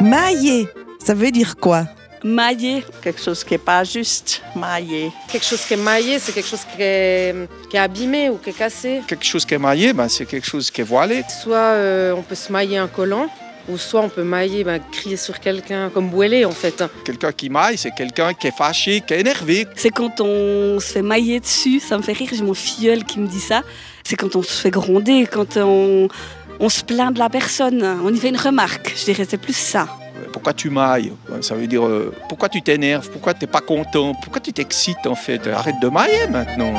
Mailler, ça veut dire quoi? Mailler, quelque chose qui n'est pas juste, mailler. Quelque chose qui est maillé, c'est quelque chose qui est abîmé ou qui est cassé. Quelque chose qui est maillé, c'est quelque chose qui est voilé. Soit on peut se mailler un collant, ou soit on peut mailler, crier sur quelqu'un, comme boueler en fait. Quelqu'un qui maille, c'est quelqu'un qui est fâché, qui est énervé. C'est quand on se fait mailler dessus, ça me fait rire, j'ai mon filleul qui me dit ça. C'est quand on se fait gronder, quand on se plaint de la personne, on y fait une remarque, je dirais, c'est plus ça. Pourquoi tu mailles? Ça veut dire pourquoi tu t'énerves, pourquoi tu n'es pas content, pourquoi tu t'excites en fait. Arrête de mailler maintenant.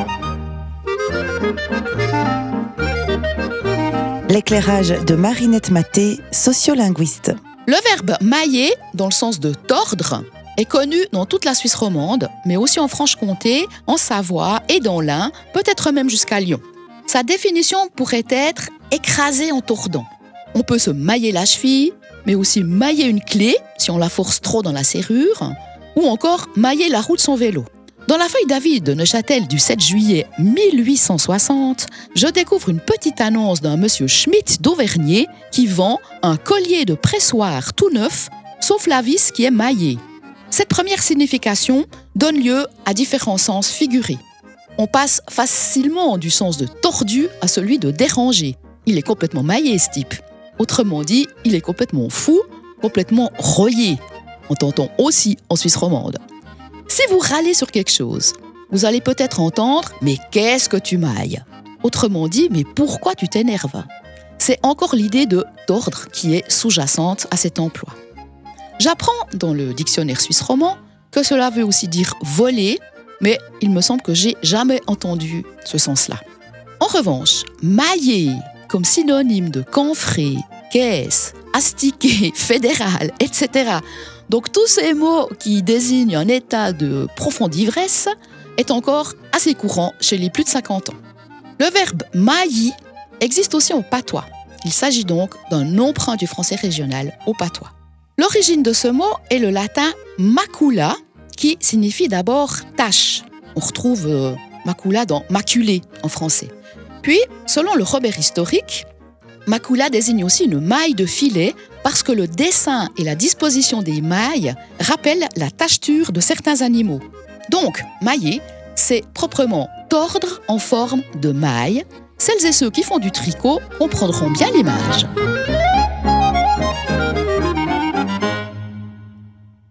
L'éclairage de Marinette Maté, sociolinguiste. Le verbe mailler, dans le sens de tordre, est connu dans toute la Suisse romande, mais aussi en Franche-Comté, en Savoie et dans l'Ain, peut-être même jusqu'à Lyon. Sa définition pourrait être écraser en tordant. On peut se mailler la cheville, mais aussi mailler une clé, si on la force trop dans la serrure, ou encore mailler la roue de son vélo. Dans la feuille d'avis de Neuchâtel du 7 juillet 1860, je découvre une petite annonce d'un monsieur Schmitt d'Auvergnat qui vend un collier de pressoir tout neuf, sauf la vis qui est maillée. Cette première signification donne lieu à différents sens figurés. On passe facilement du sens de tordu à celui de dérangé. Il est complètement maillé, ce type. Autrement dit, il est complètement fou, complètement royé, entend-on aussi en Suisse romande. Si vous râlez sur quelque chose, vous allez peut-être entendre « mais qu'est-ce que tu mailles ?» Autrement dit « mais pourquoi tu t'énerves ?» C'est encore l'idée de tordre qui est sous-jacente à cet emploi. J'apprends dans le dictionnaire suisse roman que cela veut aussi dire voler, mais il me semble que j'ai jamais entendu ce sens-là. En revanche, mailler comme synonyme de camphré, caisse, astiquer, fédéral, etc. Donc tous ces mots qui désignent un état de profonde ivresse est encore assez courant chez les plus de 50 ans. Le verbe maillir existe aussi en patois. Il s'agit donc d'un emprunt du français régional au patois. L'origine de ce mot est le latin macula, qui signifie d'abord tache. On retrouve macula dans maculé en français. Puis, selon le Robert historique, macula désigne aussi une maille de filet parce que le dessin et la disposition des mailles rappellent la tacheture de certains animaux. Donc, mailler, c'est proprement tordre en forme de maille. Celles et ceux qui font du tricot comprendront bien l'image.